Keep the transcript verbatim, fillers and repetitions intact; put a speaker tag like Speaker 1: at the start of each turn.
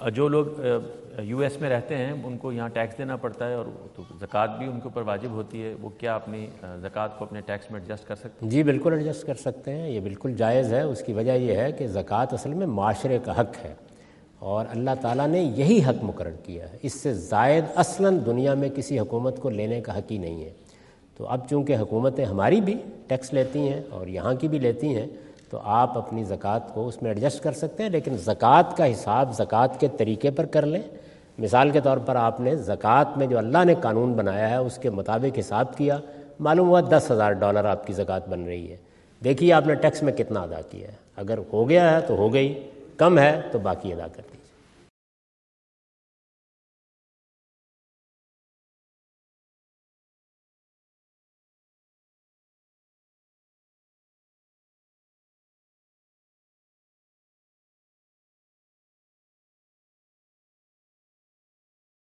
Speaker 1: جو لوگ U S میں رہتے ہیں ان کو یہاں ٹیکس دینا پڑتا ہے اور تو زکوٰۃ بھی ان کے اوپر واجب ہوتی ہے، وہ کیا اپنی زکوٰۃ کو اپنے ٹیکس میں ایڈجسٹ کر سکتے ہیں؟
Speaker 2: جی بالکل ایڈجسٹ کر سکتے ہیں، یہ بالکل جائز ہے۔ اس کی وجہ یہ ہے کہ زکوٰۃ اصل میں معاشرے کا حق ہے اور اللہ تعالیٰ نے یہی حق مقرر کیا ہے، اس سے زائد اصلاً دنیا میں کسی حکومت کو لینے کا حق ہی نہیں ہے۔ تو اب چونکہ حکومتیں ہماری بھی ٹیکس لیتی ہیں اور یہاں کی بھی لیتی ہیں، تو آپ اپنی زکوٰۃ کو اس میں ایڈجسٹ کر سکتے ہیں، لیکن زکوٰۃ کا حساب زکوٰۃ کے طریقے پر کر لیں۔ مثال کے طور پر آپ نے زکوٰۃ میں جو اللہ نے قانون بنایا ہے اس کے مطابق حساب کیا، معلوم ہوا دس ہزار ڈالر آپ کی زکوٰۃ بن رہی ہے، دیکھیے آپ نے ٹیکس میں کتنا ادا کیا ہے، اگر ہو گیا ہے تو ہو گئی، کم ہے تو باقی ادا کر دیں۔